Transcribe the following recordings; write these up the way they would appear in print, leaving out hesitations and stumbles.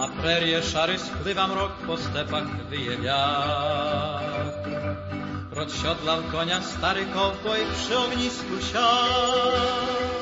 Na prerie szary spływa mrok, po stepach wyje wiatr. Rozsiodlał konia stary kowboj, przy ognisku siadł.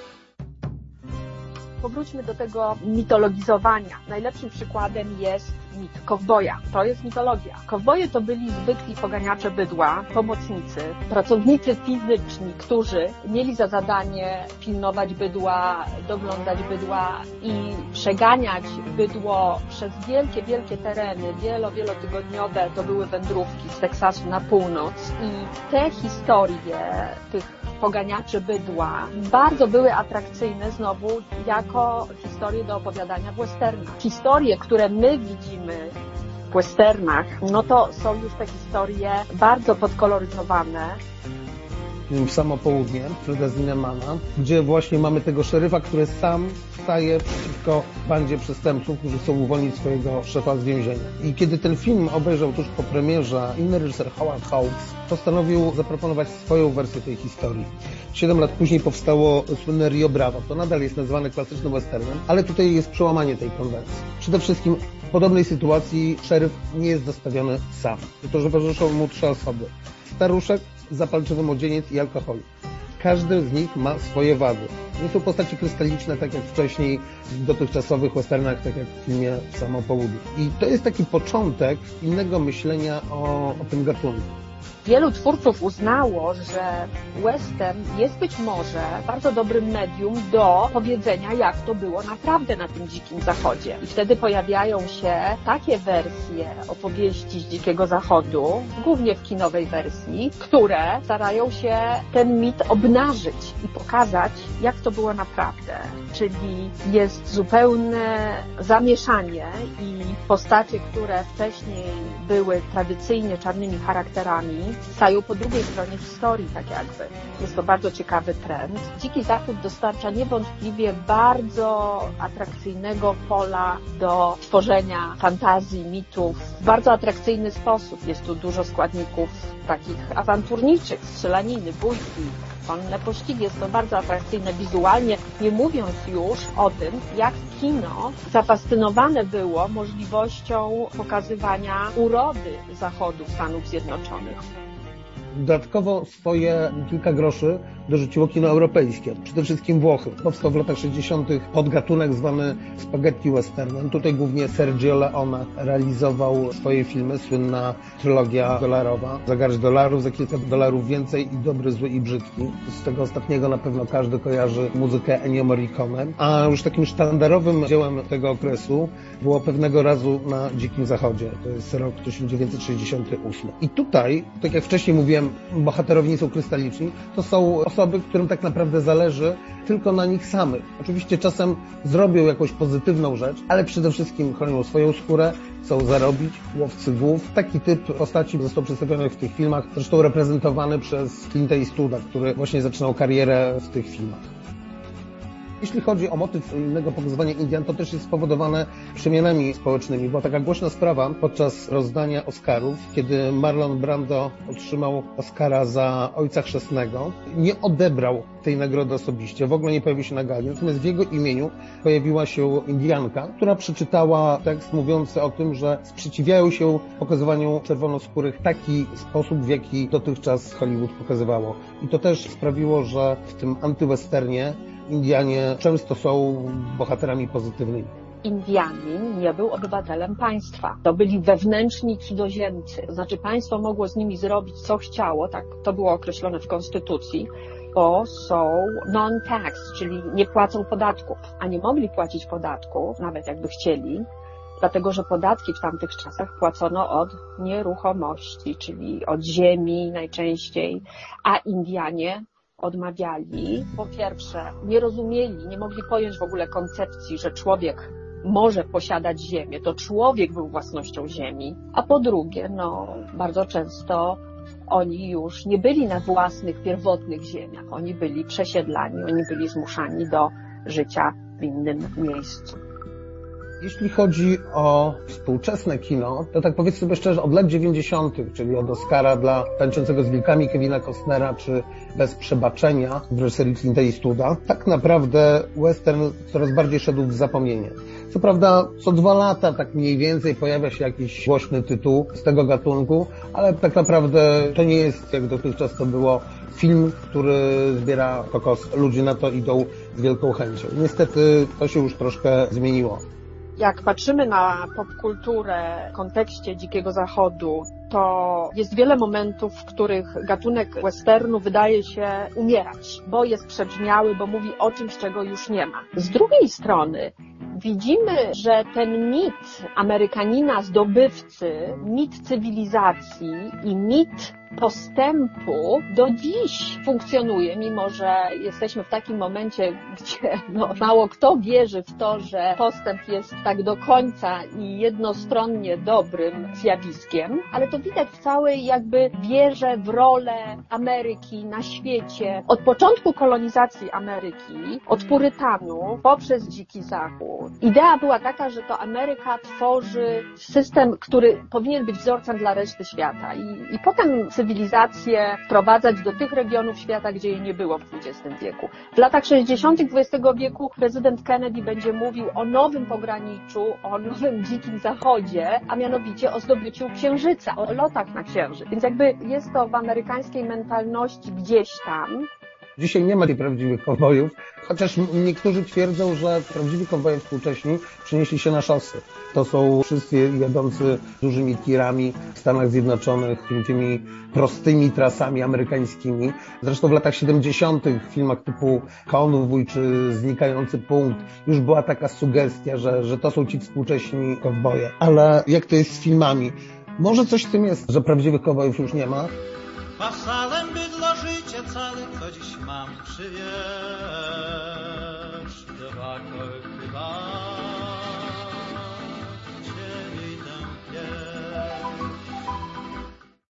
Powróćmy do tego mitologizowania. Najlepszym przykładem jest mit kowboja. To jest mitologia. Kowboje to byli zwykli poganiacze bydła, pomocnicy, pracownicy fizyczni, którzy mieli za zadanie pilnować bydła, doglądać bydła i przeganiać bydło przez wielkie, wielkie tereny, wielotygodniowe. To były wędrówki z Teksasu na północ i te historie tych poganiaczy bydła bardzo były atrakcyjne znowu jako historie do opowiadania w westernach. Historie, które my widzimy w westernach, no to są już te historie bardzo podkoloryzowane. W Samo południe Freda Zinnemana, gdzie właśnie mamy tego szeryfa, który sam staje przeciwko bandzie przestępców, którzy chcą uwolnić swojego szefa z więzienia. I kiedy ten film obejrzał tuż po premierze, inny reżyser Howard Hawks postanowił zaproponować swoją wersję tej historii. 7 lat później powstało słynne Rio Bravo. To nadal jest nazwane klasycznym westernem, ale tutaj jest przełamanie tej konwencji. Przede wszystkim w podobnej sytuacji szeryf nie jest zostawiony sam. To, że towarzyszą mu 3 osoby. Staruszek, zapalczywy młodzieniec i alkoholik. Każdy z nich ma swoje wady. Nie są postaci krystaliczne, tak jak wcześniej w dotychczasowych westernach, tak jak w filmie Samo południe. I to jest taki początek innego myślenia o tym gatunku. Wielu twórców uznało, że western jest być może bardzo dobrym medium do powiedzenia, jak to było naprawdę na tym dzikim zachodzie. I wtedy pojawiają się takie wersje opowieści z Dzikiego Zachodu, głównie w kinowej wersji, które starają się ten mit obnażyć i pokazać, jak to było naprawdę. Czyli jest zupełne zamieszanie i postacie, które wcześniej były tradycyjnie czarnymi charakterami, stają po drugiej stronie historii, tak jakby. Jest to bardzo ciekawy trend. Dziki Zachód dostarcza niewątpliwie bardzo atrakcyjnego pola do tworzenia fantazji, mitów w bardzo atrakcyjny sposób. Jest tu dużo składników takich awanturniczych, strzelaniny, bójki, konne pościgi. Jest to bardzo atrakcyjne wizualnie, nie mówiąc już o tym, jak kino zafascynowane było możliwością pokazywania urody Zachodu Stanów Zjednoczonych. Dodatkowo swoje kilka groszy dorzuciło kino europejskie, przede wszystkim Włochy. Powstał w latach 60. podgatunek zwany spaghetti westernem. Tutaj głównie Sergio Leone realizował swoje filmy, słynna trylogia dolarowa. Za garść dolarów, za kilka dolarów więcej i Dobry, Zły i Brzydki. Z tego ostatniego na pewno każdy kojarzy muzykę Ennio Morricone. A już takim sztandarowym dziełem tego okresu było Pewnego razu na Dzikim Zachodzie. To jest rok 1968. I tutaj, tak jak wcześniej mówiłem, bohaterowie nie są krystaliczni, to są osoby, którym tak naprawdę zależy tylko na nich samych. Oczywiście czasem zrobią jakąś pozytywną rzecz, ale przede wszystkim chronią swoją skórę, chcą zarobić, łowcy głów. Taki typ postaci został przedstawiony w tych filmach, zresztą reprezentowany przez Clint'a Eastwooda, który właśnie zaczynał karierę w tych filmach. Jeśli chodzi o motyw innego pokazywania Indian, to też jest spowodowane przemianami społecznymi. Była taka głośna sprawa podczas rozdania Oscarów, kiedy Marlon Brando otrzymał Oscara za Ojca Chrzestnego. Nie odebrał tej nagrody osobiście, w ogóle nie pojawił się na gali. Natomiast w jego imieniu pojawiła się Indianka, która przeczytała tekst mówiący o tym, że sprzeciwiają się pokazywaniu czerwonoskórych w taki sposób, w jaki dotychczas Hollywood pokazywało. I to też sprawiło, że w tym antywesternie Indianie często są bohaterami pozytywnymi. Indianin nie był obywatelem państwa. To byli wewnętrzni cudzoziemcy. To znaczy państwo mogło z nimi zrobić co chciało, tak to było określone w konstytucji, bo są non-tax, czyli nie płacą podatków, a nie mogli płacić podatków, nawet jakby chcieli, dlatego że podatki w tamtych czasach płacono od nieruchomości, czyli od ziemi najczęściej, a Indianie odmawiali. Po pierwsze, nie rozumieli, nie mogli pojąć w ogóle koncepcji, że człowiek może posiadać ziemię, to człowiek był własnością ziemi, a po drugie, bardzo często oni już nie byli na własnych, pierwotnych ziemiach, oni byli przesiedlani, oni byli zmuszani do życia w innym miejscu. Jeśli chodzi o współczesne kino, to tak powiedzmy sobie szczerze, od lat 90., czyli od Oscara dla Tańczącego z wilkami Kevina Costnera, czy Bez przebaczenia w reżyserii Clint'a Eastwooda, tak naprawdę western coraz bardziej szedł w zapomnienie. Co prawda co 2 lata tak mniej więcej pojawia się jakiś głośny tytuł z tego gatunku, ale tak naprawdę to nie jest, jak dotychczas to było, film, który zbiera kokos. Ludzie na to idą z wielką chęcią. Niestety to się już troszkę zmieniło. Jak patrzymy na popkulturę w kontekście Dzikiego Zachodu, to jest wiele momentów, w których gatunek westernu wydaje się umierać, bo jest przebrzmiały, bo mówi o czymś, czego już nie ma. Z drugiej strony widzimy, że ten mit Amerykanina zdobywcy, mit cywilizacji i mit postępu do dziś funkcjonuje, mimo że jesteśmy w takim momencie, gdzie mało kto wierzy w to, że postęp jest tak do końca i jednostronnie dobrym zjawiskiem, ale to widać w całej jakby wierze w rolę Ameryki na świecie. Od początku kolonizacji Ameryki, od Purytanów poprzez Dziki Zachód. Idea była taka, że to Ameryka tworzy system, który powinien być wzorcem dla reszty świata i potem cywilizację wprowadzać do tych regionów świata, gdzie jej nie było w XX wieku. W latach 60. XX wieku prezydent Kennedy będzie mówił o nowym pograniczu, o nowym Dzikim Zachodzie, a mianowicie o zdobyciu Księżyca, o lotach na Księżyc. Więc jakby jest to w amerykańskiej mentalności gdzieś tam. Dzisiaj nie ma tych prawdziwych kowbojów, chociaż niektórzy twierdzą, że prawdziwi kowboje współcześni przenieśli się na szosy. To są wszyscy jadący dużymi tirami w Stanach Zjednoczonych, tymi prostymi trasami amerykańskimi. Zresztą w latach 70. w filmach typu Konwój czy Znikający punkt już była taka sugestia, że to są ci współcześni kowboje. Ale jak to jest z filmami? Może coś w tym jest, że prawdziwych kowbojów już nie ma? Pasalem bydło życie całe, co dziś mam przywieźć.